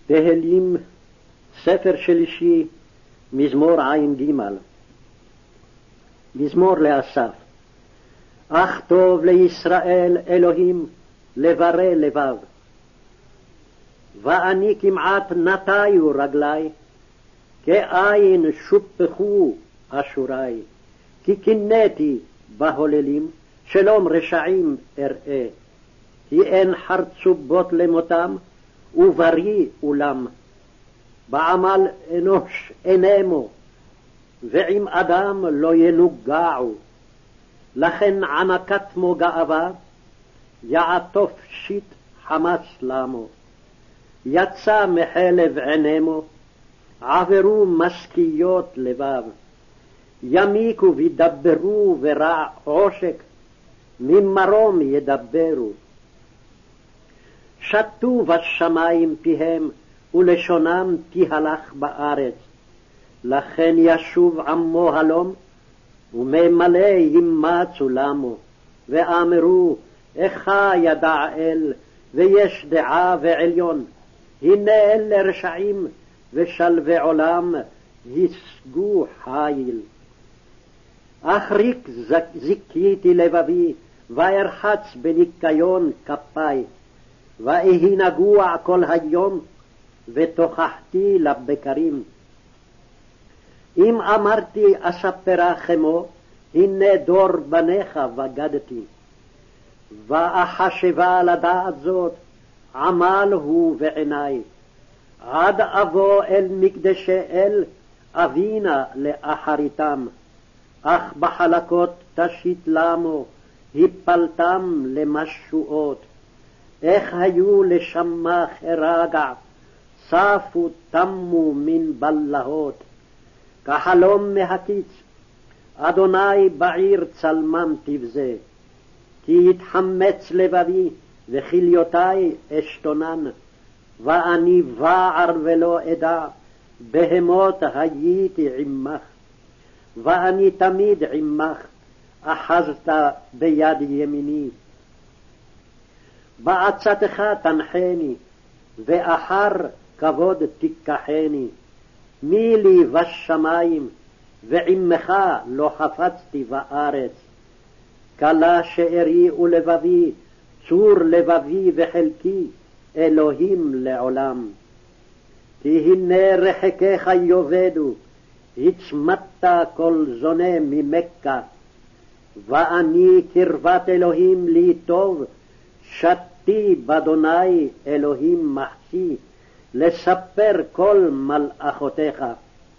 תהילים, ספר שלישי, מזמור ע"ג. מזמור לאסף. אך טוב לישראל אלוהים לברי לבב. ואני כמעט נטיו רגלי, כאין שופחו אשורי. כי קינאתי בהוללים, שלום רשעים אראה. כי אין חרצובות למותם, ובריא אולם. בעמל אנוש אינמו, ועם אדם לא ינוגעו. לכן ענקת מו גאווה, יעטוף שיט חמס למו. יצא מחלב עינמו, עברו משכיות לבב. ימיקו וידברו ורע עושק, ממרום ידברו. שתו בשמים פיהם, ולשונם תהלך בארץ. לכן ישוב עמו הלום, וממלא ימצו למו. ואמרו, איכה ידע אל, ויש דעה ועליון. הנה אלה רשעים, ושלבי עולם ישגו חיל. אחריק זיכיתי לבבי, וארחץ בניקיון כפי. ואהי נגוע כל היום, ותוכחתי לבקרים. אם אמרתי אספרה כמו, הנה דור בניך בגדתי. ואחשבה לדעת זאת, עמל הוא בעיני. עד אבוא אל מקדשי אל, אבינה לאחריתם. אך בחלקות תשית למו, הפלתם למשועות. איך היו לשמח הרגע, צפו תמו מן בלהות. כחלום מהקיץ, אדוני בעיר צלמם תבזה. כי יתחמץ לבבי, וכליותי אשתונן. ואני בער ולא אדע, בהמות הייתי עמך. ואני תמיד עמך, אחזת ביד ימיני. בעצתך תנחני, ואחר כבוד תיקחני. מי לי בשמים, ועמך לא חפצתי בארץ. כלה שארי ולבבי, צור לבבי וחלקי, אלוהים לעולם. כי הנה רחקיך יאבדו, הצמדת כל זונה ממכה. ואני קרבת אלוהים לי טוב, שתי באדוני אלוהים מחסי, לספר כל מלאכותיך.